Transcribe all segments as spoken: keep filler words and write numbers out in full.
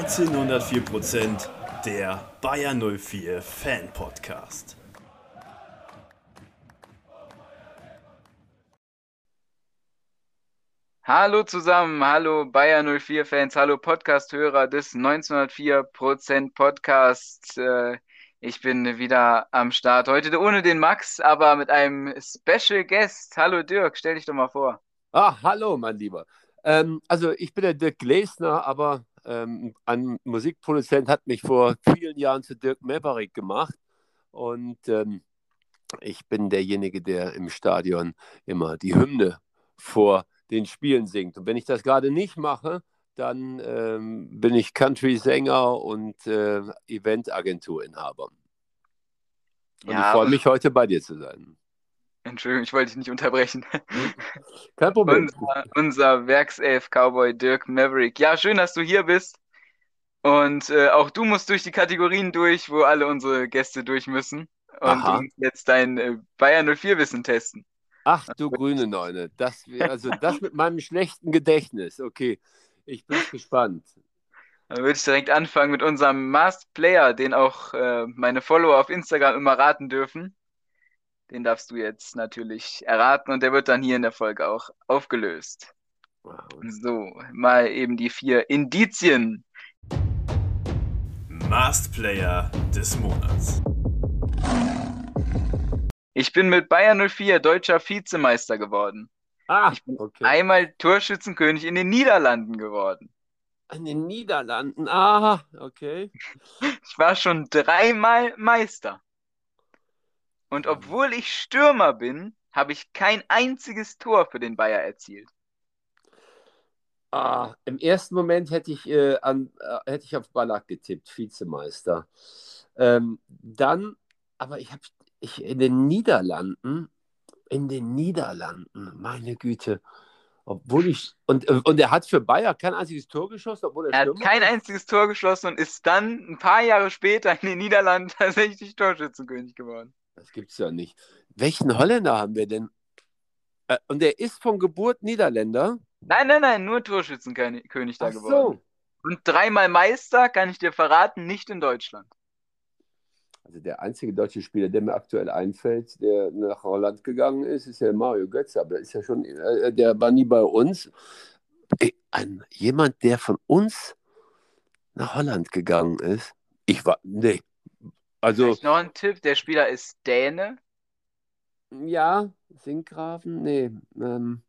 neunzehnhundertvier Prozent, der Bayer null vier Fan Podcast. Hallo zusammen, hallo Bayer null vier Fans, hallo Podcast-Hörer des neunzehnhundertvier Prozent Podcasts. Äh, Ich bin wieder am Start, heute ohne den Max, aber mit einem Special Guest. Hallo Dirk, stell dich doch mal vor. Ah, hallo, mein Lieber. Ähm, also ich bin der Dirk Gleßner, aber ähm, ein Musikproduzent hat mich vor vielen Jahren zu Dirk Maverick gemacht. Und ähm, ich bin derjenige, der im Stadion immer die Hymne vor den Spielen singt. Und wenn ich das gerade nicht mache, dann ähm, bin ich Country-Sänger und äh, Eventagenturinhaber. Und ich Ja, freue mich, heute bei dir zu sein. Entschuldigung, ich wollte dich nicht unterbrechen. Kein Problem. Unser, unser Werkself-Cowboy Dirk Maverick. Ja, schön, dass du hier bist. Und äh, auch du musst durch die Kategorien durch, wo alle unsere Gäste durch müssen. Und du Aha. musst jetzt dein äh, Bayer null vier Wissen testen. Ach du grüne Neune, das, also das mit meinem schlechten Gedächtnis. Okay, ich bin gespannt. Dann würde ich direkt anfangen mit unserem Masked Player, den auch äh, meine Follower auf Instagram immer raten dürfen. Den darfst du jetzt natürlich erraten und der wird dann hier in der Folge auch aufgelöst. Wow. So, mal eben die vier Indizien. Masked Player des Monats. Ich bin mit Bayer null vier deutscher Vizemeister geworden. Ah, Ich bin okay. einmal Torschützenkönig in den Niederlanden geworden. In den Niederlanden. Ah, okay. Ich war schon dreimal Meister. Und obwohl ich Stürmer bin, habe ich kein einziges Tor für den Bayer erzielt. Ah, im ersten Moment hätte ich, äh, an, äh, hätte ich auf Ballack getippt, Vizemeister. Ähm, dann, aber ich habe ich, in den Niederlanden, in den Niederlanden, meine Güte, obwohl ich, und, und er hat für Bayer kein einziges Tor geschossen, obwohl er Er hat Stürmer kein ist? einziges Tor geschossen und ist dann ein paar Jahre später in den Niederlanden tatsächlich Torschützenkönig geworden. Das gibt's ja nicht. Welchen Holländer haben wir denn? Äh, und er ist von Geburt Niederländer? Nein, nein, nein, nur Torschützenkönig da Ach geworden. so. Und dreimal Meister, kann ich dir verraten, nicht in Deutschland. Also der einzige deutsche Spieler, der mir aktuell einfällt, der nach Holland gegangen ist, ist ja Mario Götze. Aber der ist ja schon, äh, der war nie bei uns. Ey, ein, jemand, der von uns nach Holland gegangen ist. Ich war, nee. Also, Vielleicht noch ein Tipp, der Spieler ist Däne. ja, Sinkgrafen, nee. Ähm,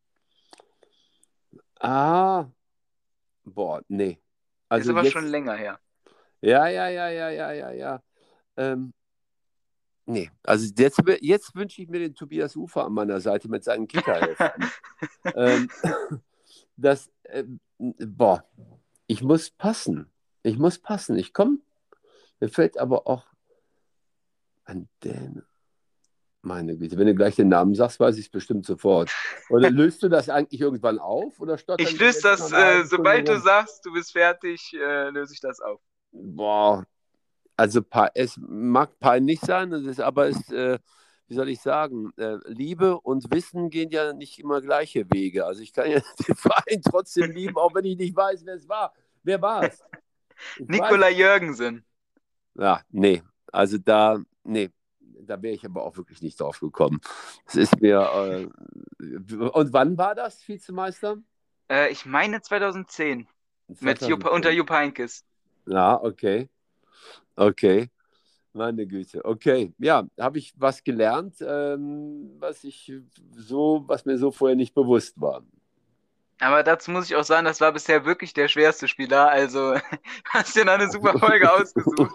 ah, boah, nee. Ist Also aber jetzt, schon länger her. ja, ja, ja, ja, ja, ja, ja. Ähm, nee, also jetzt, jetzt wünsche ich mir den Tobias Ufer an meiner Seite mit seinen Kickerheften. ähm, das, äh, boah, ich muss passen. Ich muss passen. Ich komme, mir fällt aber auch an den, meine Güte, wenn du gleich den Namen sagst, weiß ich es bestimmt sofort. Oder löst du das eigentlich irgendwann auf oder stottern Ich wir löse jetzt noch das, eine halbe äh, Stunde sobald du rum? sagst, du bist fertig, äh, löse ich das auf. Boah, also es mag peinlich sein, es ist, aber es, äh, wie soll ich sagen, äh, Liebe und Wissen gehen ja nicht immer gleiche Wege. Also ich kann ja den Verein trotzdem lieben, auch wenn ich nicht weiß, wer es war. Wer war es? Ich Nikola weiß. Jürgensen. Ja, nee, also da, nee, da wäre ich aber auch wirklich nicht drauf gekommen. Es ist mir, äh, und wann war das, Vizemeister? Äh, ich meine zweitausendzehn. Mit Jupp, unter zweitausendzehn. Jupp Heynckes. Ja, okay, okay. Meine Güte, okay. Ja, habe ich was gelernt, ähm, was ich so, was mir so vorher nicht bewusst war. Aber dazu muss ich auch sagen, das war bisher wirklich der schwerste Spieler. Also hast dir noch eine super Folge ausgesucht.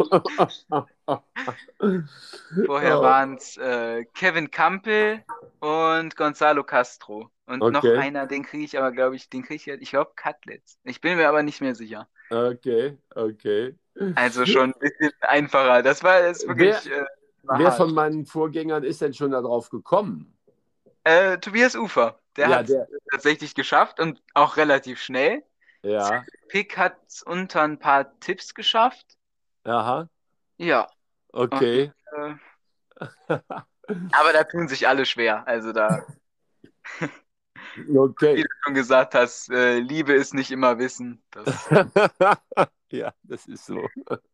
Vorher Oh, waren es äh, Kevin Campbell und Gonzalo Castro. Und noch okay, einer, den kriege ich aber, glaube ich, den kriege ich, ich glaube, Cutlets. Ich bin mir aber nicht mehr sicher. okay, okay. Also schon ein bisschen einfacher. Das war jetzt Wer, wirklich äh, war wer hart. von meinen Vorgängern ist denn schon darauf gekommen? Äh, Tobias Ufer, der Ja, hat es der, tatsächlich geschafft und auch relativ schnell. ja, Pick hat es unter ein paar Tipps geschafft. aha, Ja, und, okay. äh, aber da tun sich alle schwer. Also da. Okay. Wie du schon gesagt hast, äh, Liebe ist nicht immer Wissen. Das, Ja, das ist so.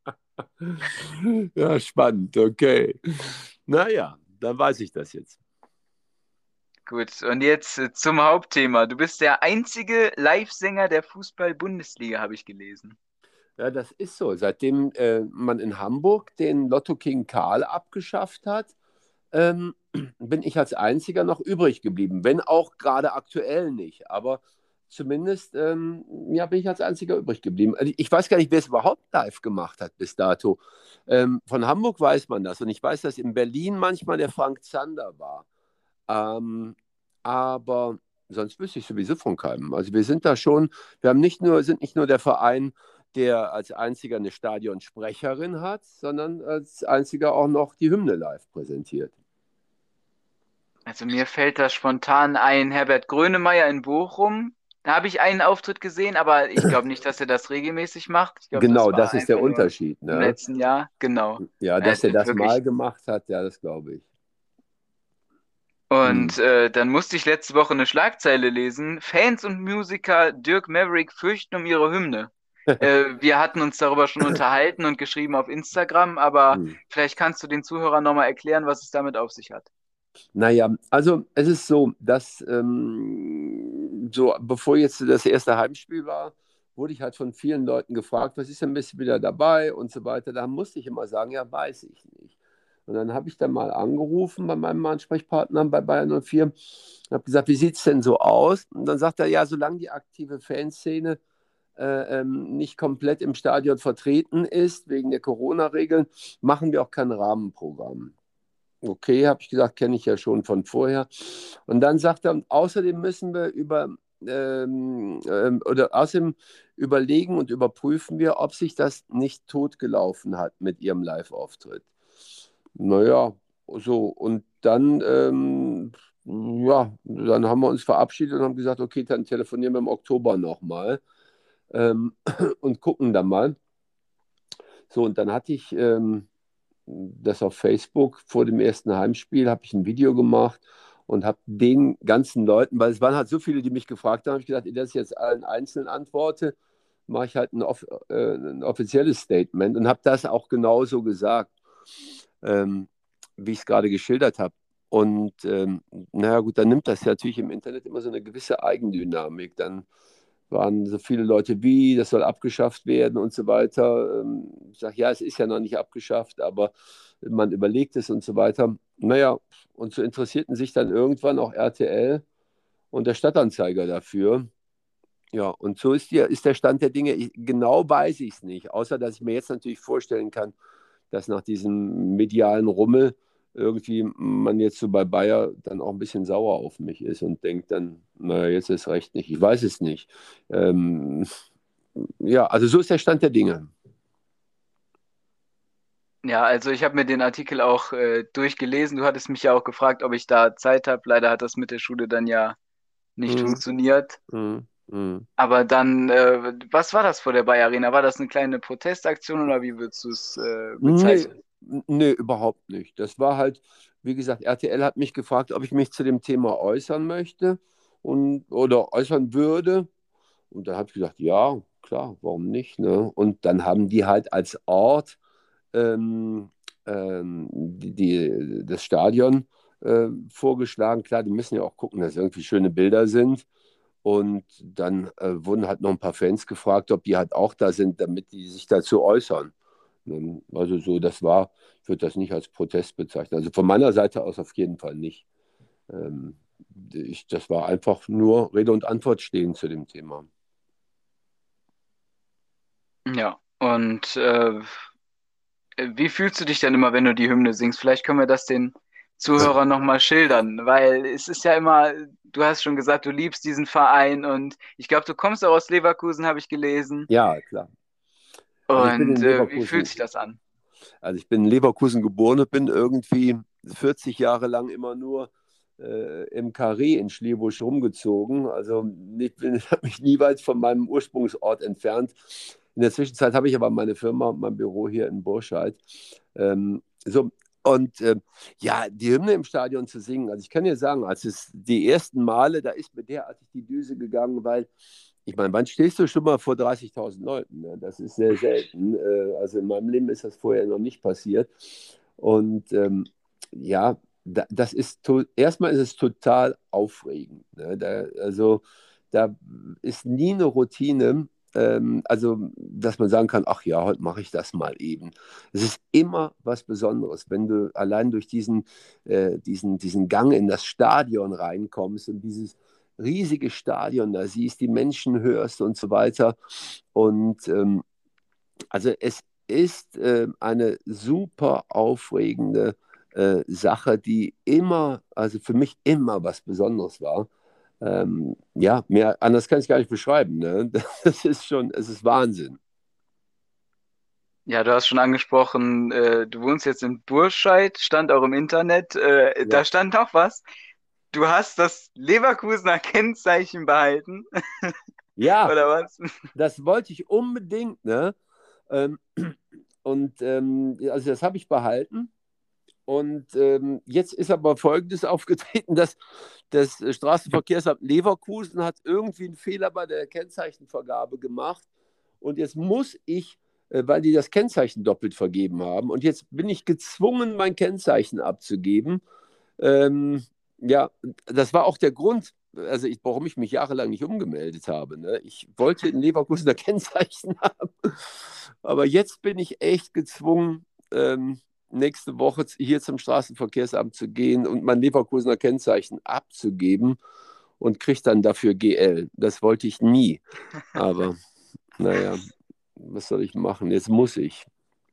Ja, spannend, okay. Naja, dann weiß ich das jetzt. gut, und jetzt äh, zum Hauptthema. Du bist der einzige Live-Sänger der Fußball-Bundesliga, habe ich gelesen. Ja, das ist so. Seitdem äh, man in Hamburg den Lotto King Karl abgeschafft hat, ähm, bin ich als einziger noch übrig geblieben. Wenn auch gerade aktuell nicht. Aber zumindest ähm, ja, bin ich als einziger übrig geblieben. Also ich weiß gar nicht, wer es überhaupt live gemacht hat bis dato. Ähm, von Hamburg weiß man das. Und ich weiß, dass in Berlin manchmal der Frank Zander war. Ähm, aber sonst wüsste ich sowieso von keinem. Also wir sind da schon, wir haben nicht nur, sind nicht nur der Verein, der als einziger eine Stadionsprecherin hat, sondern als einziger auch noch die Hymne live präsentiert. Also mir fällt da spontan ein Herbert Grönemeyer in Bochum. Da habe ich einen Auftritt gesehen, aber ich glaube nicht, dass er das regelmäßig macht. Ich glaube, das Genau, war das ist der einfach nur Unterschied. im Ne? letzten Jahr. Genau. Ja, Äh, dass er das wirklich. mal gemacht hat, ja, das glaube ich. Hm. Und äh, dann musste ich letzte Woche eine Schlagzeile lesen. Fans und Musiker Dirk Maverick fürchten um ihre Hymne. Äh, wir hatten uns darüber schon unterhalten und geschrieben auf Instagram, aber Hm. vielleicht kannst du den Zuhörern nochmal erklären, was es damit auf sich hat. Naja, also es ist so, dass ähm, so, bevor jetzt das erste Heimspiel war, wurde ich halt von vielen Leuten gefragt, was ist denn, bist du wieder dabei und so weiter. Da musste ich immer sagen, ja, weiß ich nicht. Und dann habe ich dann mal angerufen bei meinem Ansprechpartner bei Bayern null vier und habe gesagt, wie sieht es denn so aus? Und dann sagt er, ja, solange die aktive Fanszene äh, ähm, nicht komplett im Stadion vertreten ist, wegen der Corona-Regeln, machen wir auch kein Rahmenprogramm. Okay, habe ich gesagt, kenne ich ja schon von vorher. Und dann sagt er, außerdem müssen wir über ähm, ähm, oder außerdem überlegen und überprüfen wir, ob sich das nicht totgelaufen hat mit ihrem Live-Auftritt. Naja, so. Und dann, ähm, ja, dann haben wir uns verabschiedet und haben gesagt, okay, dann telefonieren wir im Oktober nochmal ähm, und gucken dann mal. So, und dann hatte ich ähm, das auf Facebook vor dem ersten Heimspiel, habe ich ein Video gemacht und habe den ganzen Leuten, weil es waren halt so viele, die mich gefragt haben, habe ich gesagt, dass ich jetzt allen einzeln antworte, mache ich halt ein, off äh, ein offizielles Statement und habe das auch genauso gesagt, ähm, wie ich es gerade geschildert habe. Und ähm, naja gut, dann nimmt das ja natürlich im Internet immer so eine gewisse Eigendynamik. Dann waren so viele Leute wie, das soll abgeschafft werden und so weiter. Ähm, Ich sage, ja, es ist ja noch nicht abgeschafft, aber man überlegt es und so weiter. Naja, und so interessierten sich dann irgendwann auch R T L und der Stadtanzeiger dafür. Ja, und so ist, die, ist der Stand der Dinge. Ich, genau weiß ich es nicht, außer dass ich mir jetzt natürlich vorstellen kann, dass nach diesem medialen Rummel irgendwie man jetzt so bei Bayer dann auch ein bisschen sauer auf mich ist und denkt dann, naja, jetzt ist recht nicht. Ich weiß es nicht. Ähm, ja, also so ist der Stand der Dinge. Ja, also ich habe mir den Artikel auch äh, durchgelesen. Du hattest mich ja auch gefragt, ob ich da Zeit habe. Leider hat das mit der Schule dann ja nicht Hm, funktioniert. hm, hm. Aber dann, äh, was war das vor der Bayer Arena? War das eine kleine Protestaktion oder wie würdest du es äh, Nee, bezeichnen? nee, überhaupt nicht. Das war halt, wie gesagt, R T L hat mich gefragt, ob ich mich zu dem Thema äußern möchte und, oder äußern würde. Und da habe ich gesagt, ja, klar, warum nicht? Ne? Und dann haben die halt als Ort ähm, ähm, die, die, das Stadion äh, vorgeschlagen. Klar, die müssen ja auch gucken, dass irgendwie schöne Bilder sind. Und dann äh, wurden halt noch ein paar Fans gefragt, ob die halt auch da sind, damit die sich dazu äußern. Ähm, Also so, das war, ich würde das nicht als Protest bezeichnen. Also von meiner Seite aus auf jeden Fall nicht. Ähm, ich, das war einfach nur Rede und Antwort stehen zu dem Thema. Ja, und äh, wie fühlst du dich denn immer, wenn du die Hymne singst? Vielleicht können wir das den Zuhörern nochmal schildern, weil es ist ja immer, du hast schon gesagt, du liebst diesen Verein und ich glaube, du kommst auch aus Leverkusen, habe ich gelesen. Ja, klar. Also ich bin Und in äh, wie fühlt Leverkusen, sich das an? also ich bin in Leverkusen geboren und bin irgendwie vierzig Jahre lang immer nur äh, im Karree in Schlebusch rumgezogen. Also ich bin, habe mich nie weit von meinem Ursprungsort entfernt. In der Zwischenzeit habe ich aber meine Firma und mein Büro hier in Burscheid. Ähm, so, Und ähm, ja, die Hymne im Stadion zu singen, also ich kann dir sagen, als es die ersten Male, da ist mir derartig die Düse gegangen, weil, ich meine, wann stehst du schon mal vor dreißigtausend Leuten? Ne? Das ist sehr selten. Äh, also in meinem Leben ist das vorher noch nicht passiert. Und ähm, ja, da, das ist, to- erstmal ist es total aufregend. Ne? Da, also da ist nie eine Routine, ähm, also dass man sagen kann, ach ja, heute mache ich das mal eben. Es ist immer was Besonderes, wenn du allein durch diesen, äh, diesen, diesen Gang in das Stadion reinkommst und dieses riesige Stadion da siehst, die Menschen hörst und so weiter. Und ähm, also es ist äh, eine super aufregende äh, Sache, die immer, also für mich immer was Besonderes war. Ähm, ja, mehr anders kann ich gar nicht beschreiben. Ne? Das ist schon, es ist Wahnsinn. Ja, du hast schon angesprochen, äh, du wohnst jetzt in Burscheid, stand auch im Internet. Äh, Ja, da stand noch was. Du hast das Leverkusener Kennzeichen behalten, ja, oder was? das wollte ich unbedingt. Ne? Ähm, und ähm, also das habe ich behalten. Und ähm, jetzt ist aber Folgendes aufgetreten, dass das Straßenverkehrsamt Leverkusen hat irgendwie einen Fehler bei der Kennzeichenvergabe gemacht. Und jetzt muss ich, äh, weil die das Kennzeichen doppelt vergeben haben, und jetzt bin ich gezwungen, mein Kennzeichen abzugeben. Ähm, ja, das war auch der Grund, also ich, warum ich mich jahrelang nicht umgemeldet habe. Ne? Ich wollte in Leverkusen ein Kennzeichen haben, aber jetzt bin ich echt gezwungen, ähm, nächste Woche hier zum Straßenverkehrsamt zu gehen und mein Leverkusener Kennzeichen abzugeben und kriege dann dafür G L. Das wollte ich nie. Aber naja, was soll ich machen? Jetzt muss ich.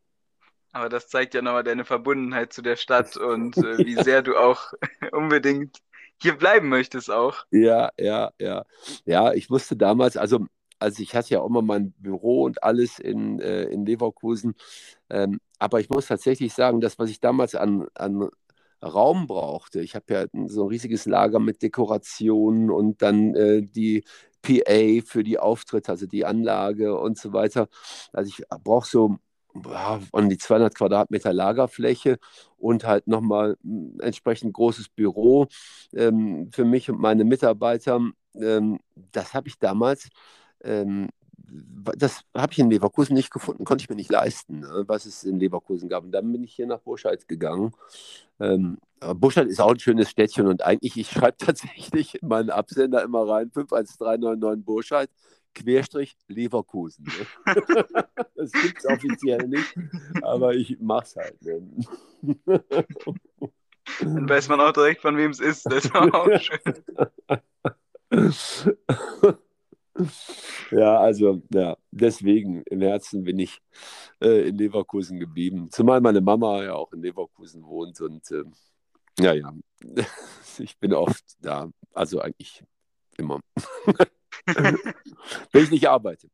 Aber das zeigt ja nochmal deine Verbundenheit zu der Stadt und äh, wie sehr du auch unbedingt hier bleiben möchtest auch. Ja, ja, ja. Ja, ich wusste damals, also, also ich hatte ja auch mal mein Büro und alles in, äh, in Leverkusen. Ähm, aber ich muss tatsächlich sagen, das, was ich damals an, an Raum brauchte, ich habe ja so ein riesiges Lager mit Dekorationen und dann äh, die P A für die Auftritte, also die Anlage und so weiter. Also ich brauche so ja, an die zweihundert Quadratmeter Lagerfläche und halt nochmal ein entsprechend großes Büro ähm, für mich und meine Mitarbeiter. Ähm, das habe ich damals, ähm, das habe ich in Leverkusen nicht gefunden, konnte ich mir nicht leisten, ne, was es in Leverkusen gab. Und dann bin ich hier nach Burscheid gegangen. Ähm, aber Burscheid ist auch ein schönes Städtchen und eigentlich, ich schreibe tatsächlich in meinen Absender immer rein, fünf eins drei neun neun Burscheid, Querstrich Leverkusen. Ne? Das gibt es offiziell nicht, aber ich mache es halt. Ne? Dann weiß man auch direkt, von wem es ist. Das war auch schön. Ja, also ja, deswegen im Herzen bin ich äh, in Leverkusen geblieben. Zumal meine Mama ja auch in Leverkusen wohnt und äh, ja, ja, ich bin oft da, also eigentlich immer, wenn ich nicht arbeite.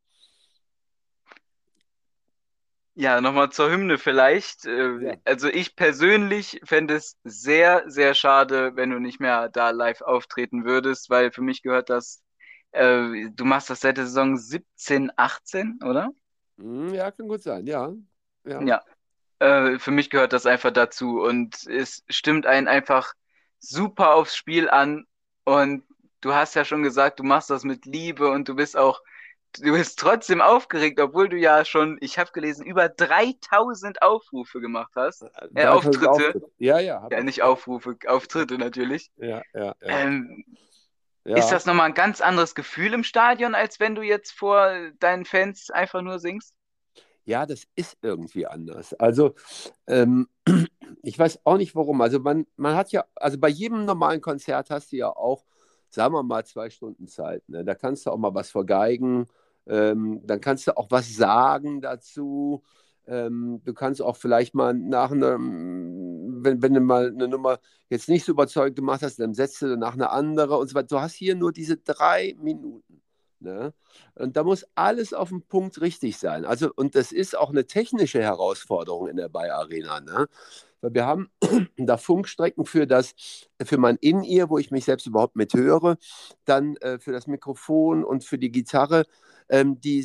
Ja, nochmal zur Hymne vielleicht. Äh, Ja. Also ich persönlich fände es sehr, sehr schade, wenn du nicht mehr da live auftreten würdest, weil für mich gehört das, äh, du machst das seit der Saison siebzehn, achtzehn, oder? Hm, ja, kann gut sein, ja. Ja. Ja, äh, für mich gehört das einfach dazu und es stimmt einen einfach super aufs Spiel an und du hast ja schon gesagt, du machst das mit Liebe und du bist auch, du bist trotzdem aufgeregt, obwohl du ja schon, ich habe gelesen, über dreitausend Aufrufe gemacht hast, äh, dreitausend Auftritte, Auftritte. Ja, ja, habe ja ich. nicht Aufrufe, Auftritte natürlich. Ja, ja, ja. Ähm, Ist Ja, das nochmal ein ganz anderes Gefühl im Stadion, als wenn du jetzt vor deinen Fans einfach nur singst? ja, das ist irgendwie anders. Also, ähm, ich weiß auch nicht warum. Also, man, man hat ja, also bei jedem normalen Konzert hast du ja auch, sagen wir mal, zwei Stunden Zeit. Ne? Da kannst du auch mal was vergeigen. Ähm, dann kannst du auch was sagen dazu. Ähm, du kannst auch vielleicht mal nach einer, wenn, wenn du mal eine Nummer jetzt nicht so überzeugend gemacht hast, dann setzt du nach einer andere und so weiter. Du hast hier nur diese drei Minuten. Ne? Und da muss alles auf den Punkt richtig sein. Also, und das ist auch eine technische Herausforderung in der Bayer Arena. Ne? Weil wir haben da Funkstrecken für das, für mein In-Ear, wo ich mich selbst überhaupt mit höre, dann äh, für das Mikrofon und für die Gitarre. Ähm, die sind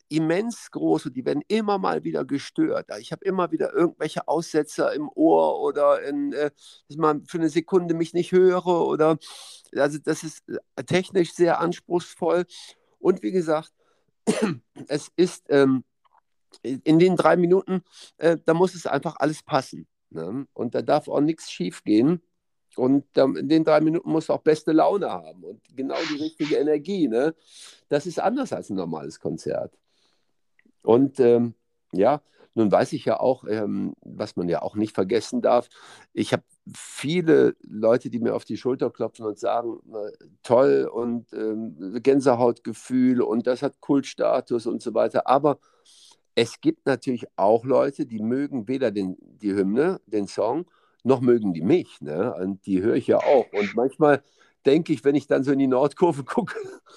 immens groß und die werden immer mal wieder gestört. Ich habe immer wieder irgendwelche Aussetzer im Ohr oder in, äh, dass ich mal für eine Sekunde mich nicht höre oder also das ist äh, technisch sehr anspruchsvoll. Und wie gesagt, es ist ähm, in den drei Minuten, äh, da muss es einfach alles passen. Ne? Und da darf auch nichts schief gehen. Und ähm, in den drei Minuten musst du auch beste Laune haben und genau die richtige Energie. Ne? Das ist anders als ein normales Konzert. Und ähm, ja, nun weiß ich ja auch, ähm, was man ja auch nicht vergessen darf, ich habe viele Leute, die mir auf die Schulter klopfen und sagen, äh, toll und ähm, Gänsehautgefühl und das hat Kultstatus und so weiter. Aber es gibt natürlich auch Leute, die mögen weder den, die Hymne, den Song, noch mögen die mich. Ne? Und die höre ich ja auch. Und manchmal denke ich, wenn ich dann so in die Nordkurve gucke,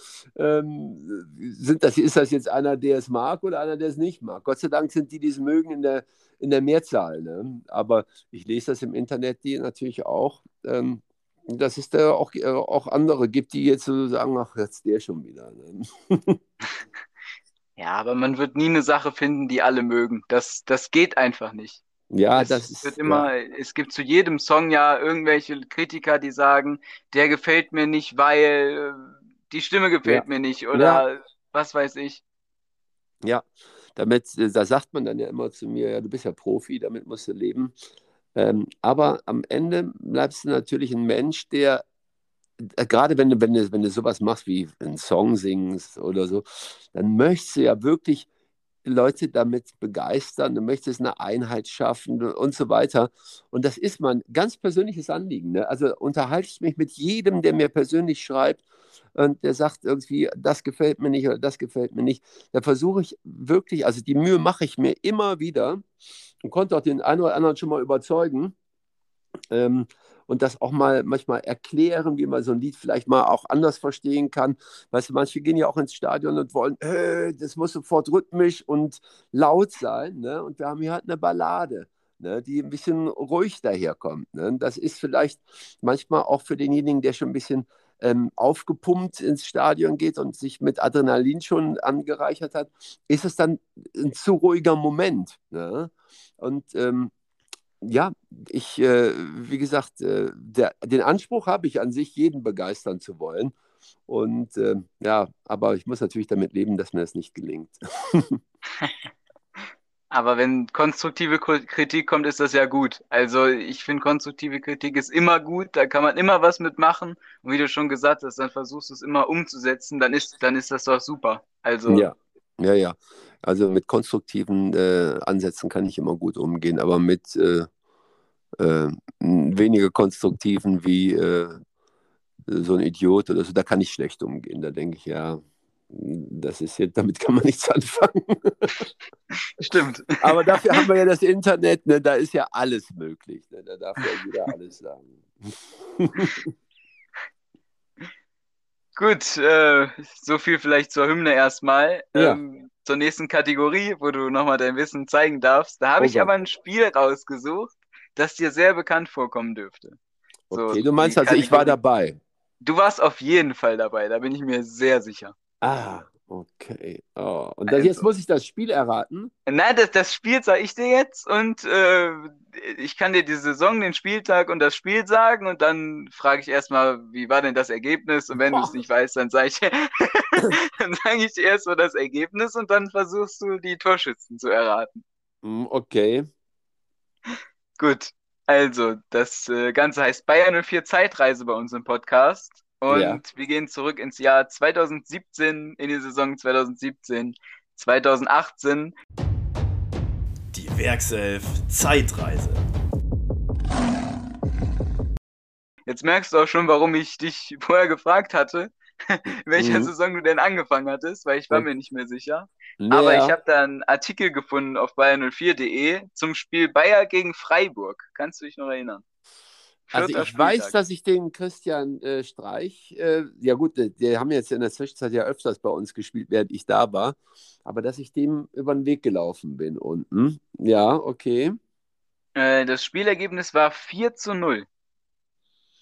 ähm, sind das, ist das jetzt einer, der es mag oder einer, der es nicht mag? Gott sei Dank sind die, die es mögen, in der, in der Mehrzahl. Ne? Aber ich lese das im Internet, die natürlich auch, ähm, dass es da auch, äh, auch andere gibt, die jetzt so sagen, ach, jetzt der schon wieder. Ne? Ja, aber man wird nie eine Sache finden, die alle mögen. Das, das geht einfach nicht. Ja, das Es wird ist, ja, immer, es gibt zu jedem Song ja irgendwelche Kritiker, die sagen, der gefällt mir nicht, weil äh, die Stimme ja, gefällt mir nicht ja, oder was weiß ich. ja. Damit, äh, da sagt man dann ja immer zu mir, ja, du bist ja Profi, damit musst du leben. Ähm, aber am Ende bleibst du natürlich ein Mensch, der äh, gerade wenn du, wenn du, wenn du sowas machst wie einen Song singst oder so, dann möchtest du ja wirklich Leute damit begeistern, du möchtest eine Einheit schaffen und so weiter. Und das ist mein ganz persönliches Anliegen. Ne? Also unterhalte ich mich mit jedem, der mir persönlich schreibt und der sagt irgendwie, das gefällt mir nicht oder das gefällt mir nicht. Da versuche ich wirklich, also die Mühe mache ich mir immer wieder und konnte auch den einen oder anderen schon mal überzeugen, ähm, und das auch mal manchmal erklären, wie man so ein Lied vielleicht mal auch anders verstehen kann. Weißt du, manche gehen ja auch ins Stadion und wollen, äh, das muss sofort rhythmisch und laut sein. Ne? Und wir haben hier halt eine Ballade, ne, die ein bisschen ruhig daherkommt. Ne? Das ist vielleicht manchmal auch für denjenigen, der schon ein bisschen ähm, aufgepumpt ins Stadion geht und sich mit Adrenalin schon angereichert hat, ist es dann ein zu ruhiger Moment. Ne? Und ähm, ja, ich, äh, wie gesagt, äh, der, den Anspruch habe ich an sich, jeden begeistern zu wollen. Und äh, ja, aber ich muss natürlich damit leben, dass mir das nicht gelingt. Aber wenn konstruktive Ko- Kritik kommt, ist das ja gut. Also ich finde, konstruktive Kritik ist immer gut, da kann man immer was mitmachen. Und wie du schon gesagt hast, dann versuchst du es immer umzusetzen, dann ist, dann ist das doch super. Also, Ja, ja, ja. Also mit konstruktiven äh, Ansätzen kann ich immer gut umgehen, aber mit äh, äh, weniger konstruktiven wie äh, so ein Idiot oder so, da kann ich schlecht umgehen. Da denke ich, ja, das ist jetzt, damit kann man nichts anfangen. stimmt. Aber dafür haben wir ja das Internet, ne? Da ist ja alles möglich. Ne? Da darf ja jeder alles sagen. Gut, äh, so viel vielleicht zur Hymne erstmal. Ja, Ähm, zur nächsten Kategorie, wo du nochmal dein Wissen zeigen darfst. Da habe oh ich Gott. aber ein Spiel rausgesucht, das dir sehr bekannt vorkommen dürfte. So, Okay, du meinst die also, ich war Kategorie. dabei. Du warst auf jeden Fall dabei, da bin ich mir sehr sicher. Ah, okay. Oh. Und das, jetzt Also, muss ich das Spiel erraten. nein, das, das Spiel sage ich dir jetzt und äh, ich kann dir die Saison, den Spieltag und das Spiel sagen und dann frage ich erstmal, wie war denn das Ergebnis? Und wenn du es Boah. nicht weißt, dann sage ich, dann sage ich dir erstmal das Ergebnis und dann versuchst du die Torschützen zu erraten. Hm, okay. Gut, also das äh, Ganze heißt Bayern null vier Zeitreise bei uns im Podcast Ja. und wir gehen zurück ins Jahr zweitausendsiebzehn, in die Saison zweitausendsiebzehn, zweitausendachtzehn. Die Werkself Zeitreise. Jetzt merkst du auch schon, warum ich dich vorher gefragt hatte, in welcher Mhm. Saison du denn angefangen hattest, weil ich war mir nicht mehr sicher. Aber ich Ja. habe da einen Artikel gefunden auf bayern null vier punkt de zum Spiel Bayer gegen Freiburg. Kannst du dich noch erinnern? Also Vierter ich weiß, Spieltag. dass ich den Christian äh, Streich, äh, ja gut, die, die haben jetzt in der Zwischenzeit ja öfters bei uns gespielt, während ich da war, aber dass ich dem über den Weg gelaufen bin unten. Ja, okay. Äh, das Spielergebnis war vier zu null.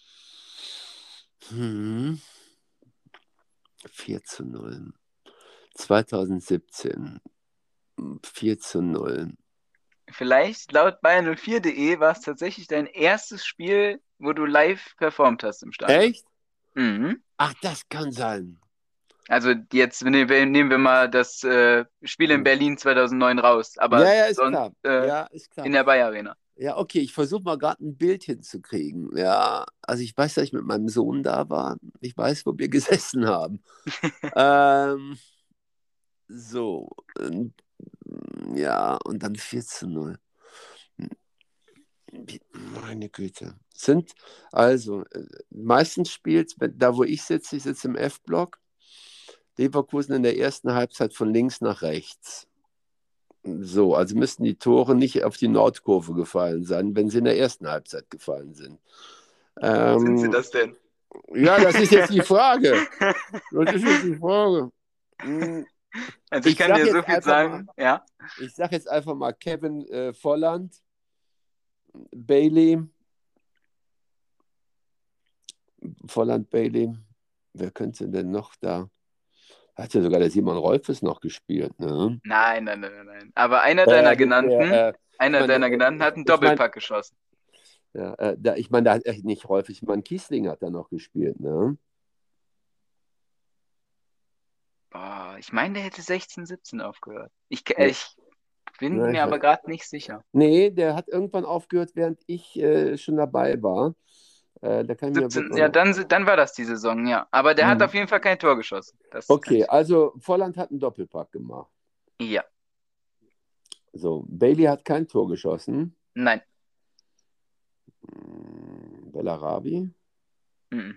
Hm. vier zu null. zweitausendsiebzehn, vier zu null. Vielleicht laut Bayern null vier punkt de war es tatsächlich dein erstes Spiel, wo du live performt hast im Stadion. Echt? Mhm. Ach, das kann sein. Also jetzt ne- nehmen wir mal das äh, Spiel in Berlin zweitausendneun raus, aber Ja, ja, ist sonst klar. äh, Ja, ist klar. in der Bayer Arena. Ja, okay, ich versuche mal gerade ein Bild hinzukriegen. Ja, also ich weiß, dass ich mit meinem Sohn da war. Ich weiß, wo wir gesessen haben. ähm, so, ähm, ja, und dann vier zu null. Meine Güte. Sind, also, äh, meistens spielt, wenn- da wo ich sitze, ich sitze im F-Block, Leverkusen in der ersten Halbzeit von links nach rechts. So, also müssten die Tore nicht auf die Nordkurve gefallen sein, wenn sie in der ersten Halbzeit gefallen sind. Sind sie Ähm, das denn? ja, das ist jetzt die Frage. Das ist jetzt die Frage. Hm, Also ich Ich kann sag dir so jetzt viel einfach sagen, mal, ja. ich sag jetzt einfach mal Kevin äh, Volland, Bailey, Volland, Bailey. Wer könnte denn noch da? Hat ja sogar der Simon Rolfes noch gespielt, ne? Nein, nein, nein, nein, nein. Aber einer deiner Äh, der, der, genannten, äh, ich einer meine, deiner äh, genannten ich, hat einen ich meine, Doppelpack geschossen. ja, äh, da, ich meine, da hat echt nicht Rolfes, ich meine, Kiesling hat da noch gespielt, ne? Boah, ich meine, der hätte sechzehn, siebzehn aufgehört. Ich, äh, Nee, ich bin ne, mir ich aber weiß. gerade nicht sicher. Nee, der hat irgendwann aufgehört, während ich äh, schon dabei war. Äh, da kann ich mir siebzehn, wirklich ja, noch. dann, dann war das die Saison, ja. Aber der hat Hm. auf jeden Fall kein Tor geschossen. Das kann Okay, ich. also Volland hat einen Doppelpack gemacht. Ja, So, Bailey hat kein Tor geschossen. nein. Hm, Bellarabi, Mhm.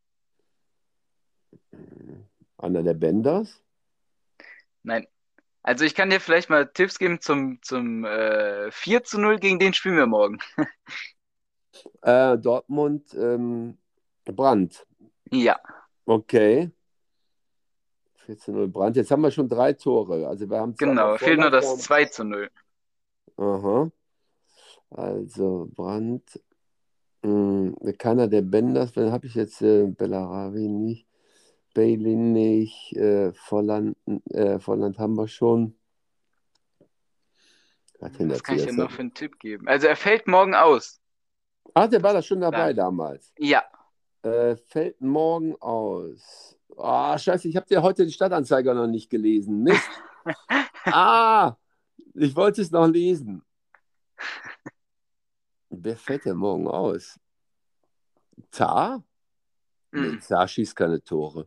hm, einer der Benders. Nein. Also ich kann dir vielleicht mal Tipps geben zum, zum äh, vier zu null, gegen den spielen wir morgen. Äh, Dortmund, ähm, Brandt. Ja, Okay, vier zu null Brandt. Jetzt haben wir schon drei Tore. Also wir haben zweimal genau. Fehlt nur Volland. Wir das haben, zwei zu null. aha. Also Brandt, mh, keiner der Benders. Wen habe ich jetzt? Äh, Bellarabi nicht. Bailey nicht. Äh, Volland, äh, Volland haben wir schon. Wer hat denn Was der kann ich dir zuerst? noch für einen Tipp geben? Also er fällt morgen aus. Ach, der war Das da schon dabei sagen. damals. Ja. Äh, fällt morgen aus. Ah, scheiße, ich habe dir heute den Stadtanzeiger noch nicht gelesen. Mist. Ah, ich wollte es noch lesen. Wer fällt denn morgen aus? Zar? Nee, Mhm. Zar schießt keine Tore.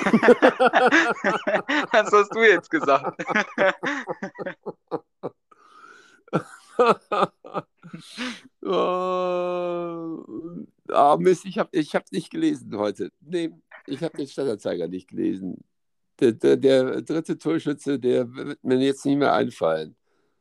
Was hast du jetzt gesagt? Oh, ah, Mist, ich habe ich hab nicht gelesen heute. Nee, ich habe den Stadtanzeiger nicht gelesen. Der, der, der dritte Torschütze, der wird mir jetzt nicht mehr einfallen.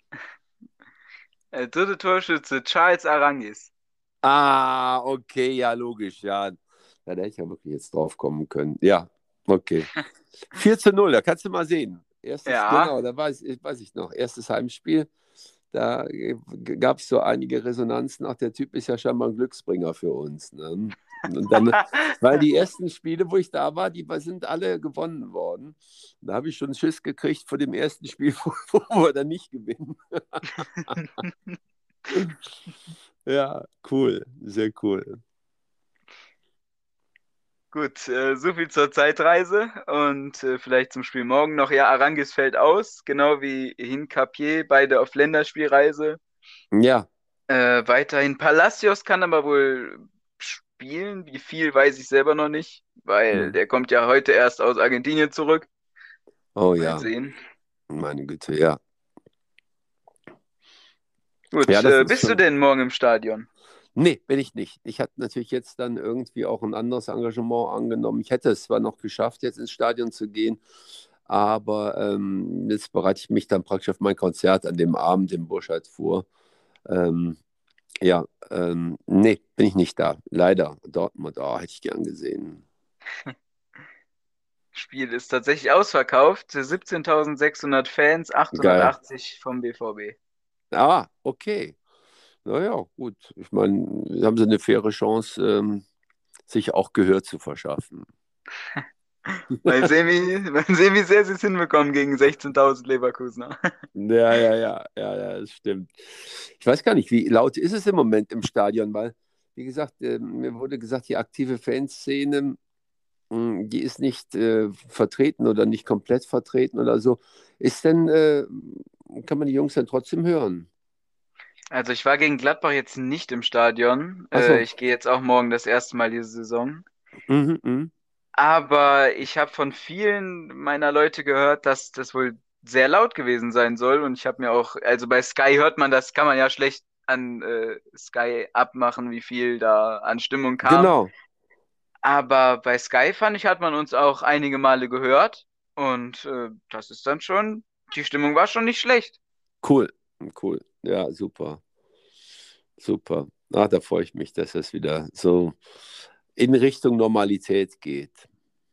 Äh, dritte Torschütze, Charles Arangis. Ah, okay, ja, logisch, ja. Ja, da hätte ich ja wirklich jetzt drauf kommen können. Ja, okay. vier zu null, da kannst du mal sehen. Erstes, Ja, genau, da weiß, ich- weiß ich noch, erstes Heimspiel. Da gab es so einige Resonanzen. Ach, der Typ ist ja scheinbar ein Glücksbringer für uns. Ne? Und dann, weil die ersten Spiele, wo ich da war, die sind alle gewonnen worden. Da habe ich schon Schiss gekriegt vor dem ersten Spiel, wo, wo wir dann nicht gewinnen. Ja, cool, sehr cool. gut. Äh, so viel zur Zeitreise und äh, vielleicht zum Spiel morgen noch. Ja, Arangis fällt aus, genau wie Hincapié, beide auf Länderspielreise. Ja, Äh, weiterhin Palacios kann aber wohl spielen. Wie viel, weiß ich selber noch nicht, weil hm. der kommt ja heute erst aus Argentinien zurück. Oh Mal ja, sehen. meine Güte, ja. Ja, Gut, das äh, ist bist du schon. denn morgen im Stadion? Nee, bin ich nicht. Ich hatte natürlich jetzt dann irgendwie auch ein anderes Engagement angenommen. Ich hätte es zwar noch geschafft, jetzt ins Stadion zu gehen, aber ähm, jetzt bereite ich mich dann praktisch auf mein Konzert an dem Abend in Burscheid vor. Ähm, ja, ähm, nee, bin ich nicht da. Leider. Dortmund, oh, hätte ich gern gesehen. Spiel ist tatsächlich ausverkauft. siebzehntausendsechshundert Fans, Geil. achthundertachtzig vom B V B. Ah, okay. Naja, gut. Ich meine, haben sie eine faire Chance, ähm, sich auch Gehör zu verschaffen. Mal sehen, wie, mal sehen, wie sehr sie es hinbekommen gegen sechzehntausend Leverkusener. Ja, ja, ja, ja, ja, das stimmt. Ich weiß gar nicht, wie laut ist es im Moment im Stadion, weil, wie gesagt, äh, mir wurde gesagt, die aktive Fanszene, mh, die ist nicht äh, vertreten oder nicht komplett vertreten oder so. Ist denn, äh, kann man die Jungs dann trotzdem hören? Also ich war gegen Gladbach jetzt nicht im Stadion. Äh, Achso, ich gehe jetzt auch morgen das erste Mal diese Saison. mhm, mhm. Aber ich habe von vielen meiner Leute gehört, dass das wohl sehr laut gewesen sein soll. Und ich habe mir auch, also bei Sky hört man das, kann man ja schlecht an äh, Sky abmachen, wie viel da an Stimmung kam. Genau, Aber bei Sky fand ich, hat man uns auch einige Male gehört. Und äh, das ist dann schon, die Stimmung war schon nicht schlecht. cool, cool. Ja, super, super. Ah, da freue ich mich, dass es wieder so in Richtung Normalität geht.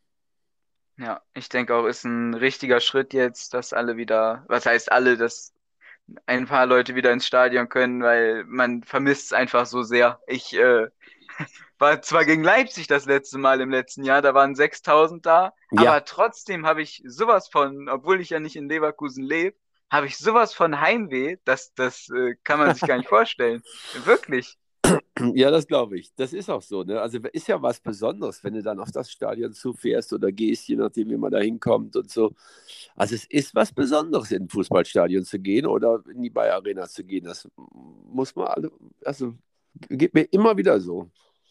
Ja, ich denke auch, ist ein richtiger Schritt jetzt, dass alle wieder, was heißt alle, dass ein paar Leute wieder ins Stadion können, weil man vermisst es einfach so sehr. Ich äh, war zwar gegen Leipzig das letzte Mal im letzten Jahr, da waren sechstausend da, Ja, aber trotzdem habe ich sowas von, obwohl ich ja nicht in Leverkusen lebe, habe ich sowas von Heimweh, das, das äh, kann man sich gar nicht vorstellen. Wirklich. ja, das glaube ich. Das ist auch so. Ne? Also ist ja was Besonderes, wenn du dann auf das Stadion zufährst oder gehst, je nachdem, wie man da hinkommt und so. Also es ist was Besonderes, in ein Fußballstadion zu gehen oder in die Bayer Arena zu gehen. Das muss man alle, also geht mir immer wieder so.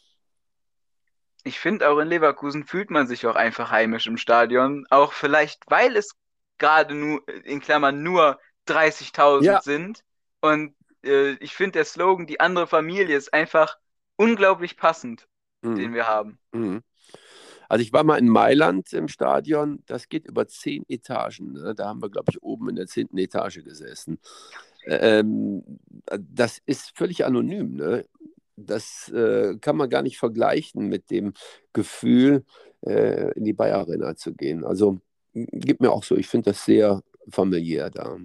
Ich finde auch in Leverkusen fühlt man sich auch einfach heimisch im Stadion, auch vielleicht, weil es gerade nur, in Klammern nur dreißigtausend Ja, sind. Und äh, ich finde der Slogan, die andere Familie, ist einfach unglaublich passend, mhm. den wir haben. Mhm. Also ich war mal in Mailand im Stadion, das geht über zehn Etagen. Ne? Da haben wir, glaube ich, oben in der zehnten Etage gesessen. Ähm, das ist völlig anonym. Ne? Das äh, kann man gar nicht vergleichen mit dem Gefühl, äh, in die Bayer Arena zu gehen. Also gibt mir auch so, ich finde das sehr familiär da.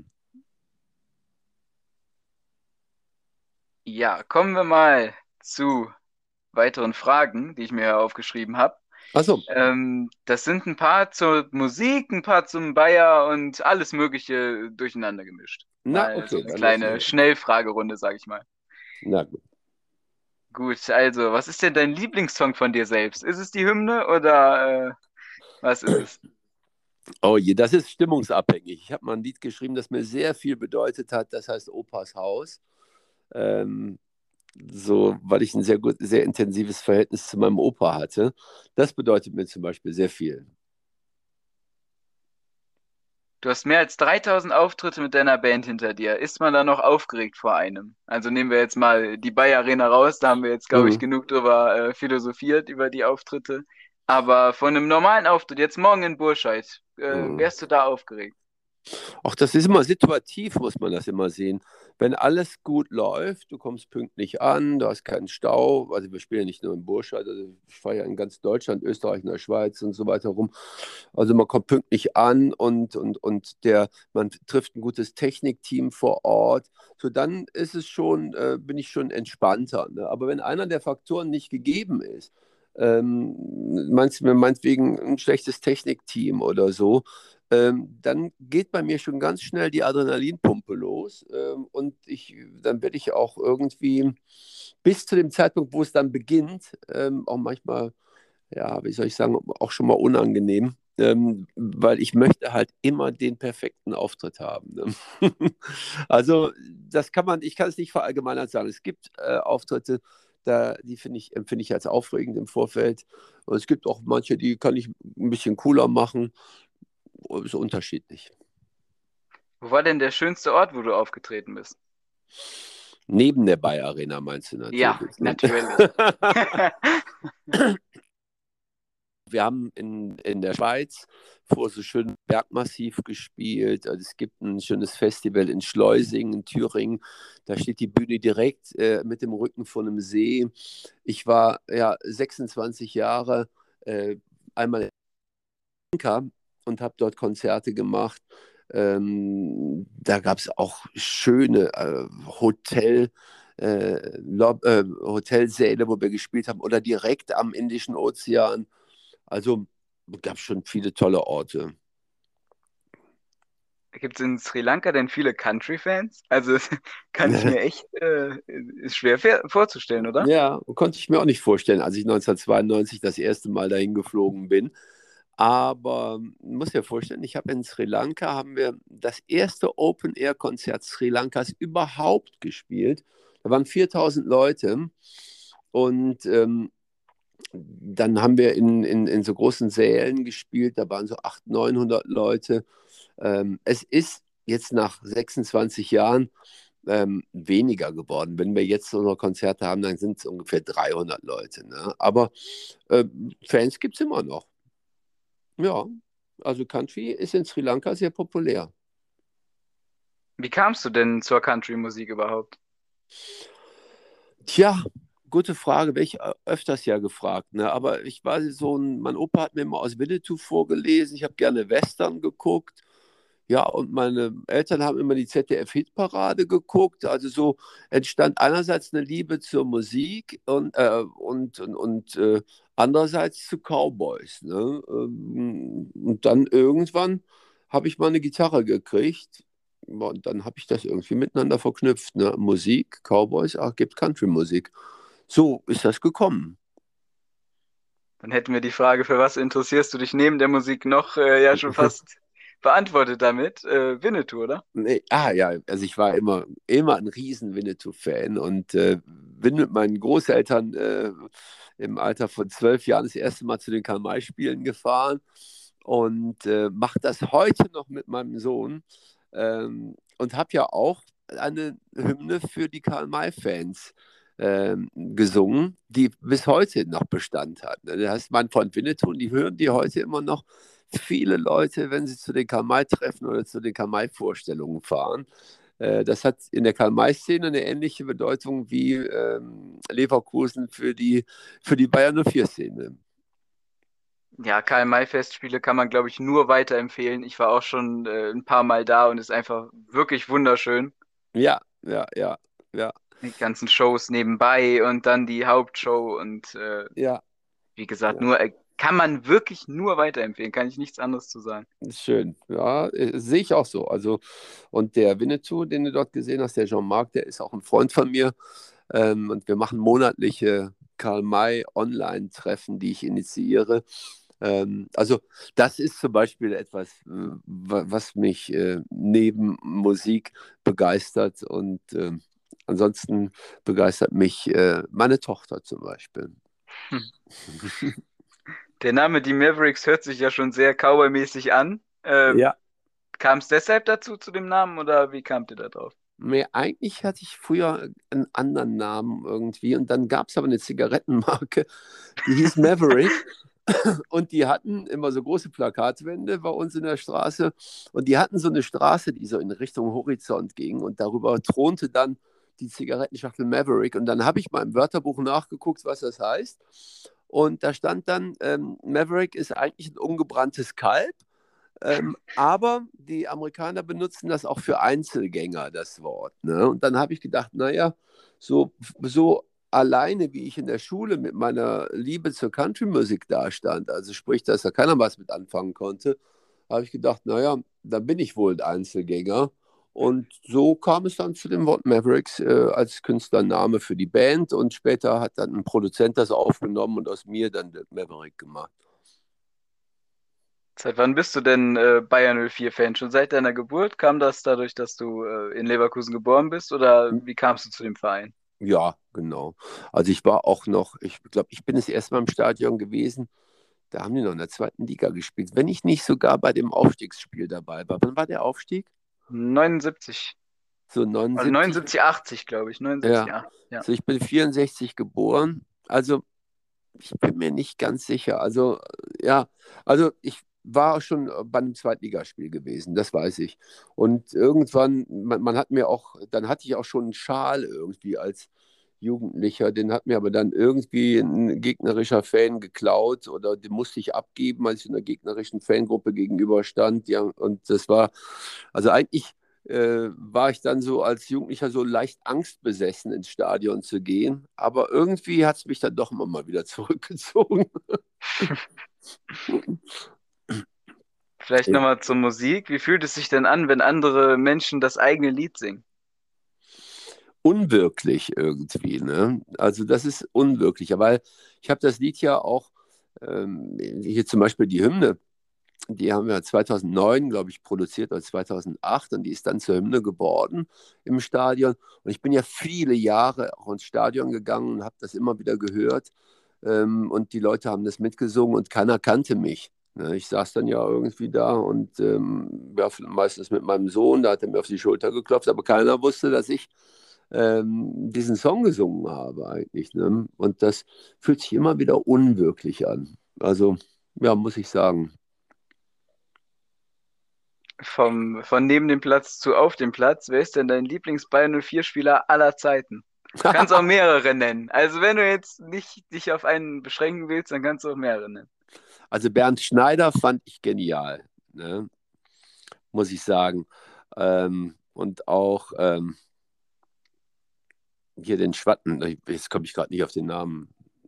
Ja, kommen wir mal zu weiteren Fragen, die ich mir aufgeschrieben habe. Achso, Ähm, das sind ein paar zur Musik, ein paar zum Bayer und alles Mögliche durcheinander gemischt. na Mal so okay, eine dann lass mal kleine hören. Schnellfragerunde, sag ich mal. Na gut. Gut, also, was ist denn dein Lieblingssong von dir selbst? Ist es die Hymne oder äh, was ist es? Oh je, das ist stimmungsabhängig. Ich habe mal ein Lied geschrieben, das mir sehr viel bedeutet hat. Das heißt Opas Haus. Ähm, so, weil ich ein sehr gut, sehr intensives Verhältnis zu meinem Opa hatte. Das bedeutet mir zum Beispiel sehr viel. Du hast mehr als dreitausend Auftritte mit deiner Band hinter dir. Ist man da noch aufgeregt vor einem? Also nehmen wir jetzt mal die Bayer Arena raus, da haben wir jetzt, glaube ich, Mhm. genug drüber äh, philosophiert, über die Auftritte. Aber von einem normalen Auftritt, jetzt morgen in Burscheid, äh, Mhm. wärst du da aufgeregt? Auch das ist immer situativ, muss man das immer sehen. Wenn alles gut läuft, du kommst pünktlich an, du hast keinen Stau. Also wir spielen ja nicht nur in Burscheid, also ich fahre ja in ganz Deutschland, Österreich, in der Schweiz und so weiter rum. Also man kommt pünktlich an und, und, und der, man trifft ein gutes Technikteam vor Ort. So dann ist es schon, äh, bin ich schon entspannter. Ne? Aber wenn einer der Faktoren nicht gegeben ist, ähm, meinst, meinetwegen ein schlechtes Technikteam oder so, ähm, dann geht bei mir schon ganz schnell die Adrenalinpumpe los, ähm, und ich, dann werde ich auch irgendwie bis zu dem Zeitpunkt, wo es dann beginnt, ähm, auch manchmal, ja, wie soll ich sagen, auch schon mal unangenehm, ähm, weil ich möchte halt immer den perfekten Auftritt haben. Ne? Also das kann man, ich kann es nicht verallgemeinert sagen. Es gibt äh, Auftritte, da, die finde ich, empfinde ich als aufregend im Vorfeld. Und es gibt auch manche, die kann ich ein bisschen cooler machen. Ist unterschiedlich. Wo war denn der schönste Ort, wo du aufgetreten bist? Neben der Bayer Arena meinst du Ja, natürlich. Ne? natürlich. Wir haben in, in der Schweiz vor so schönem Bergmassiv gespielt. Also es gibt ein schönes Festival in Schleusing, in Thüringen. Da steht die Bühne direkt äh, mit dem Rücken von einem See. Ich war ja sechsundzwanzig Jahre äh, einmal in Amerika und habe dort Konzerte gemacht. Ähm, da gab es auch schöne äh, Hotel, äh, Lob, äh, Hotelsäle, wo wir gespielt haben, oder direkt am Indischen Ozean. Also gab schon viele tolle Orte. Gibt es in Sri Lanka denn viele Country-Fans? Also kann ich mir echt, äh, ist schwer ver- vorzustellen, oder? Ja, konnte ich mir auch nicht vorstellen, als ich neunzehnhundertzweiundneunzig das erste Mal dahin geflogen bin. Aber man muss ja vorstellen, ich habe in Sri Lanka, haben wir das erste Open-Air-Konzert Sri Lankas überhaupt gespielt. Da waren viertausend Leute und ähm, dann haben wir in, in, in so großen Sälen gespielt, da waren so achthundert, neunhundert Leute. Ähm, es ist jetzt nach sechsundzwanzig Jahren ähm, weniger geworden. Wenn wir jetzt so noch Konzerte haben, dann sind es ungefähr dreihundert Leute. Ne? Aber äh, Fans gibt es immer noch. Ja, also Country ist in Sri Lanka sehr populär. Wie kamst du denn zur Country-Musik überhaupt? Tja, gute Frage, werde ich ö- öfters ja gefragt. Ne? Aber ich war so ein, mein Opa hat mir immer aus Winnetou vorgelesen. Ich habe gerne Western geguckt. Ja, und meine Eltern haben immer die Z D F-Hitparade geguckt. Also so entstand einerseits eine Liebe zur Musik und, äh, und, und, und äh, andererseits zu Cowboys. Ne? Ähm, Und dann irgendwann habe ich mal eine Gitarre gekriegt. Und dann habe ich das irgendwie miteinander verknüpft. Ne? Musik, Cowboys, ach, gibt Country-Musik. So ist das gekommen. Dann hätten wir die Frage, für was interessierst du dich neben der Musik noch, äh, ja schon fast beantwortet damit. Äh, Winnetou, oder? Nee, ah ja, also ich war immer, immer ein riesen Winnetou-Fan und äh, bin mit meinen Großeltern äh, im Alter von zwölf Jahren das erste Mal zu den Karl-May-Spielen gefahren und äh, mache das heute noch mit meinem Sohn ähm, und habe ja auch eine Hymne für die Karl-May-Fans ähm, gesungen, die bis heute noch Bestand hat. Ne? Das heißt, mein Freund Winnetou, und die hören die heute immer noch viele Leute, wenn sie zu den Karl-May-Treffen oder zu den Karl-May-Vorstellungen fahren. Äh, Das hat in der Karl-May-Szene eine ähnliche Bedeutung wie ähm, Leverkusen für die, für die Bayern null vier-Szene. Ja, Karl-May-Festspiele kann man, glaube ich, nur weiterempfehlen. Ich war auch schon äh, ein paar Mal da und ist einfach wirklich wunderschön. Ja, ja, ja, ja, Die ganzen Shows nebenbei und dann die Hauptshow und äh, ja, wie gesagt, ja. nur äh, kann man wirklich nur weiterempfehlen, kann ich nichts anderes zu sagen. Ist schön. Ja, äh, sehe ich auch so. Also, und der Winnetou, den du dort gesehen hast, der Jean-Marc, der ist auch ein Freund von mir. Ähm, und wir machen monatliche Karl-May-Online-Treffen, die ich initiiere. Ähm, also das ist zum Beispiel etwas, äh, wa- was mich äh, neben Musik begeistert. Und ähm, ansonsten begeistert mich äh, meine Tochter zum Beispiel. Hm. Der Name Die Mavericks hört sich ja schon sehr Cowboy-mäßig an. Ähm, Ja, kam es deshalb dazu, zu dem Namen, oder wie kamt ihr da drauf? nee, eigentlich hatte ich früher einen anderen Namen irgendwie und dann gab es aber eine Zigarettenmarke, die hieß Maverick. Und die hatten immer so große Plakatwände bei uns in der Straße. Und die hatten so eine Straße, die so in Richtung Horizont ging. Und darüber thronte dann die Zigarettenschachtel Maverick. Und dann habe ich mal im Wörterbuch nachgeguckt, was das heißt. Und da stand dann, ähm, Maverick ist eigentlich ein ungebranntes Kalb. Ähm, aber die Amerikaner benutzen das auch für Einzelgänger, das Wort. Ne? Und dann habe ich gedacht, naja, so, so alleine, wie ich in der Schule mit meiner Liebe zur Country-Musik dastand, also sprich, dass da keiner was mit anfangen konnte, habe ich gedacht, naja, da bin ich wohl ein Einzelgänger. Und so kam es dann zu dem Wort Mavericks äh, als Künstlername für die Band. Und später hat dann ein Produzent das aufgenommen und aus mir dann Maverick gemacht. Seit wann bist du denn äh, Bayer null vier-Fan? Schon seit deiner Geburt? Kam das dadurch, dass du äh, in Leverkusen geboren bist, oder wie kamst du zu dem Verein? Ja, genau. Also ich war auch noch, ich glaube, ich bin das erste Mal im Stadion gewesen, da haben die noch in der zweiten Liga gespielt. Wenn ich nicht sogar bei dem Aufstiegsspiel dabei war. Wann war der Aufstieg? neunundsiebzig. So Also neunundsiebzig? neunundsiebzig, achtzig, glaube ich. neunundsiebzig, Ja. achtzig, ja. So, ich bin vierundsechzig geboren. Also ich bin mir nicht ganz sicher. Also ja, also ich war schon bei einem Zweitligaspiel gewesen, das weiß ich. Und irgendwann, man, man hat mir auch, dann hatte ich auch schon einen Schal irgendwie als Jugendlicher, den hat mir aber dann irgendwie ein gegnerischer Fan geklaut oder den musste ich abgeben, als ich einer gegnerischen Fangruppe gegenüberstand. Ja, und das war, also eigentlich äh, war ich dann so als Jugendlicher so leicht angstbesessen ins Stadion zu gehen, aber irgendwie hat es mich dann doch immer mal wieder zurückgezogen. Vielleicht Ja. nochmal zur Musik. Wie fühlt es sich denn an, wenn andere Menschen das eigene Lied singen? Unwirklich irgendwie, ne? Also das ist unwirklich, weil ich habe das Lied ja auch, ähm, hier zum Beispiel die Hymne, die haben wir zweitausendneun, glaube ich, produziert oder zweitausendacht und die ist dann zur Hymne geworden im Stadion. Und ich bin ja viele Jahre auch ins Stadion gegangen und habe das immer wieder gehört. Ähm, und die Leute haben das mitgesungen und keiner kannte mich. Ne, ich saß dann ja irgendwie da und ähm, ja, meistens mit meinem Sohn, da hat er mir auf die Schulter geklopft, aber keiner wusste, dass ich ähm, diesen Song gesungen habe eigentlich. Ne? Und das fühlt sich immer wieder unwirklich an. Also, ja, muss ich sagen. Vom, von neben dem Platz zu auf dem Platz, wer ist denn dein Lieblings-Bayern null vier-Spieler aller Zeiten? Kannst auch mehrere nennen. Also wenn du jetzt nicht dich auf einen beschränken willst, dann kannst du auch mehrere nennen. Also Bernd Schneider fand ich genial, ne? Muss ich sagen. Ähm, und auch ähm, hier den Schwatten, jetzt komme ich gerade nicht auf den Namen.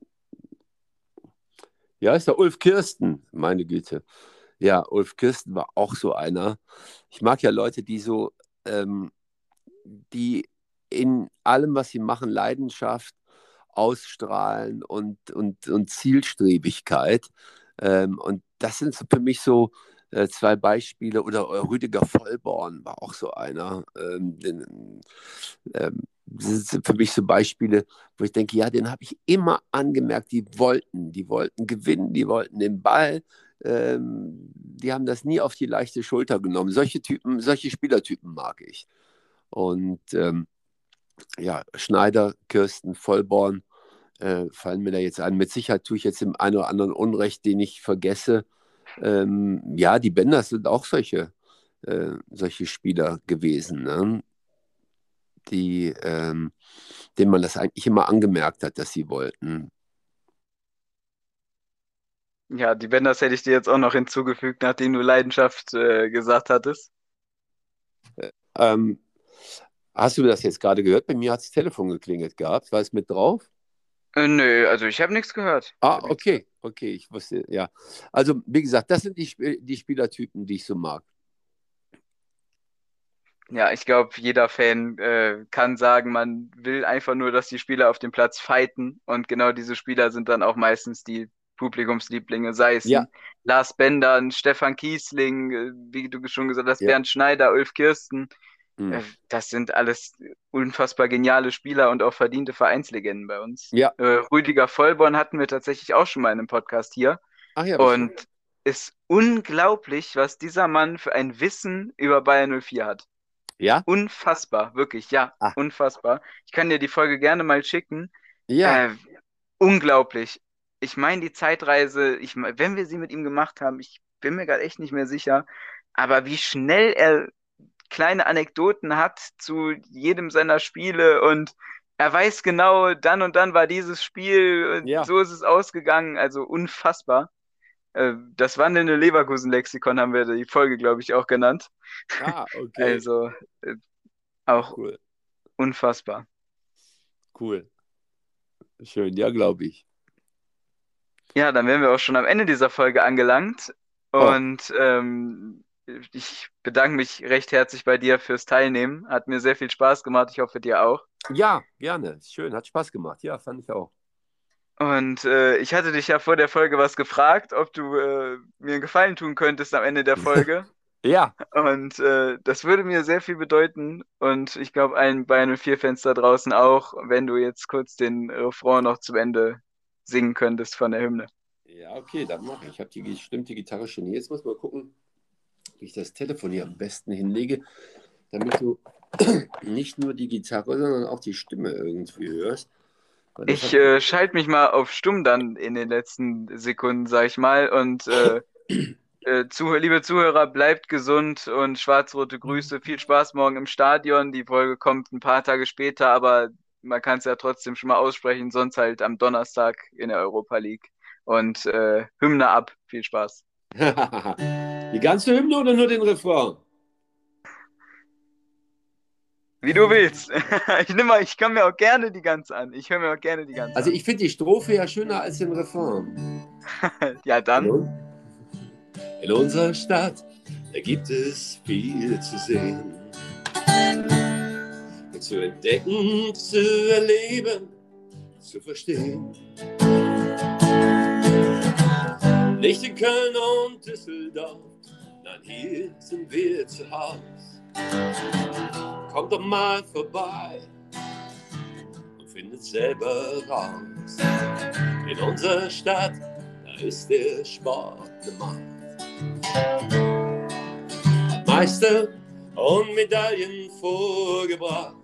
Ja, ist der Ulf Kirsten, meine Güte. Ja, Ulf Kirsten war auch so einer. Ich mag ja Leute, die so, ähm, die in allem, was sie machen, Leidenschaft ausstrahlen und, und, und Zielstrebigkeit. Ähm, und das sind so für mich so äh, zwei Beispiele. Oder äh, Rüdiger Vollborn war auch so einer. Ähm, den, ähm, das sind für mich so Beispiele, wo ich denke, ja, den habe ich immer angemerkt, die wollten, die wollten gewinnen, die wollten den Ball, ähm, die haben das nie auf die leichte Schulter genommen. Solche Typen, solche Spielertypen mag ich. Und ähm, ja, Schneider, Kirsten, Vollborn äh, fallen mir da jetzt ein. Mit Sicherheit tue ich jetzt dem einen oder anderen Unrecht, den ich vergesse. Ähm, ja, die Benders sind auch solche, äh, solche Spieler gewesen, ne? Die, ähm, denen man das eigentlich immer angemerkt hat, dass sie wollten. Ja, die Benders hätte ich dir jetzt auch noch hinzugefügt, nachdem du Leidenschaft äh, gesagt hattest. Ähm, hast du das jetzt gerade gehört? Bei mir hat das Telefon geklingelt gehabt. War es mit drauf? Äh, nö, also ich habe nichts gehört. Ich Ah, hab nichts gehört. okay, okay, ich wusste, ja. Also, wie gesagt, das sind die, Sp die Spielertypen, die ich so mag. Ja, ich glaube, jeder Fan äh, kann sagen, man will einfach nur, dass die Spieler auf dem Platz fighten. Und genau diese Spieler sind dann auch meistens die Publikumslieblinge, sei es Ja, ein Lars Bender, ein Stefan Kiesling, äh, wie du schon gesagt hast, ja. Bernd Schneider, Ulf Kirsten. Hm. Äh, das sind alles unfassbar geniale Spieler und auch verdiente Vereinslegenden bei uns. Ja, Äh, Rüdiger Vollborn hatten wir tatsächlich auch schon mal in einem Podcast hier. ach ja, was? Und ist unglaublich, was dieser Mann für ein Wissen über Bayern null vier hat. Ja? Unfassbar, wirklich, ja, Ah, unfassbar. Ich kann dir die Folge gerne mal schicken. ja, Äh, unglaublich. Ich meine, die Zeitreise, ich, mein, wenn wir sie mit ihm gemacht haben, ich bin mir gerade echt nicht mehr sicher, aber wie schnell er kleine Anekdoten hat zu jedem seiner Spiele und er weiß genau, dann und dann war dieses Spiel, und ja. so ist es ausgegangen, also unfassbar. Äh, das wandelnde Leverkusen-Lexikon haben wir die Folge, glaube ich, auch genannt. Ah, okay. Also äh, auch Cool, unfassbar. cool. Schön, ja, glaube ich. Ja, dann wären wir auch schon am Ende dieser Folge angelangt. Oh, Und ähm, ich bedanke mich recht herzlich bei dir fürs Teilnehmen. Hat mir sehr viel Spaß gemacht. Ich hoffe, dir auch. ja, gerne. Schön, hat Spaß gemacht. Ja, fand ich auch. Und äh, ich hatte dich ja vor der Folge was gefragt, ob du äh, mir einen Gefallen tun könntest am Ende der Folge. Ja, Und äh, das würde mir sehr viel bedeuten. Und ich glaube, allen Bayern null vier-Fans da draußen auch, wenn du jetzt kurz den Refrain noch zum Ende singen könntest von der Hymne. ja, okay, dann mache ich. Ich habe die gestimmte Gitarre schon hier. Jetzt muss man gucken, wie ich das Telefon hier am besten hinlege, damit du nicht nur die Gitarre, sondern auch die Stimme irgendwie hörst. Weil das Ich hat... äh, schalte mich mal auf Stumm dann in den letzten Sekunden, sag ich mal. Und äh, äh, zu, liebe Zuhörer, bleibt gesund und schwarz-rote Grüße. Viel Spaß morgen im Stadion. Die Folge kommt ein paar Tage später, aber man kann es ja trotzdem schon mal aussprechen. Sonst halt am Donnerstag in der Europa League. Und äh, Hymne ab. Viel Spaß. Die ganze Hymne oder nur den Refrain? Wie du willst. Ich nimm mal, ich kann mir auch gerne die ganze an. Ich höre mir auch gerne die ganze Also an. ich finde die Strophe ja schöner als den Refrain. Ja, In, dann. un in unserer Stadt, da gibt es viel zu sehen, zu entdecken, zu erleben, zu verstehen. Nicht in Köln und Düsseldorf, nein, hier sind wir zu Haus. Kommt doch mal vorbei und findet selber raus. In unserer Stadt, da ist der Sport eine Macht. Meister und Medaillen vorgebracht.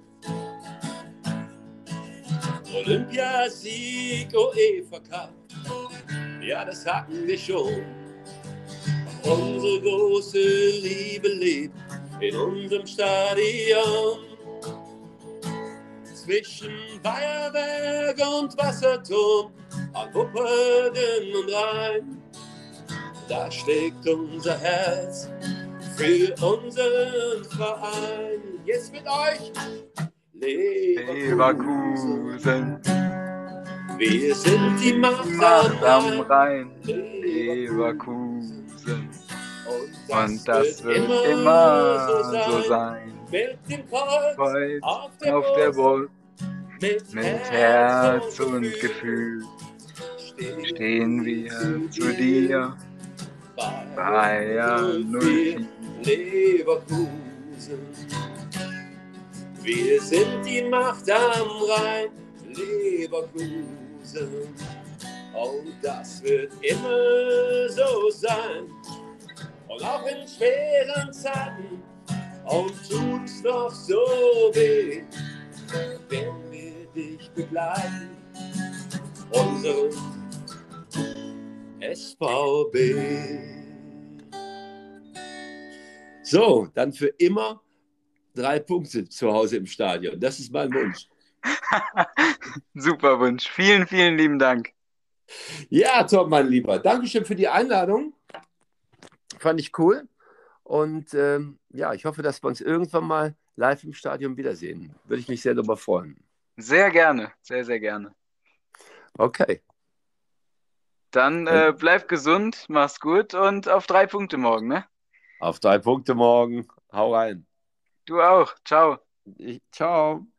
Olympiasieg, UEFA Cup, ja, das hatten wir schon. Doch unsere große Liebe lebt in unserem Stadion. Zwischen Bayerwerk und Wasserturm, an Wupperden und Rhein, da schlägt unser Herz für unseren Verein. Jetzt mit euch Leverkusen. Leverkusen. Wir sind die Macht, Macht am am Rhein. Rhein. Leverkusen. Und Und das wird immer so sein. Mit dem Kreuz Kreuz auf der, auf der Brust, Brust, mit, mit Herz und Gefühl stehen wir zu dir. Bayern null vier. Leverkusen. Wir sind die Macht am Rhein, Leverkusen. Und das wird immer so sein. Und auch in schweren Zeiten, und tut's noch so weh, wenn wir dich begleiten, unseren S V B. So, dann für immer drei Punkte zu Hause im Stadion. Das ist mein Wunsch. Super Wunsch. Vielen, vielen lieben Dank. Ja, Tom, mein Lieber. Dankeschön für die Einladung. Fand ich cool. Und ähm, ja, ich hoffe, dass wir uns irgendwann mal live im Stadion wiedersehen. Würde ich mich sehr darüber freuen. Sehr gerne. Sehr, sehr gerne. Okay. Dann äh, bleib gesund, mach's gut und auf drei Punkte morgen, ne? Auf drei Punkte morgen. Hau rein. Du auch. Ciao. Ich, ciao.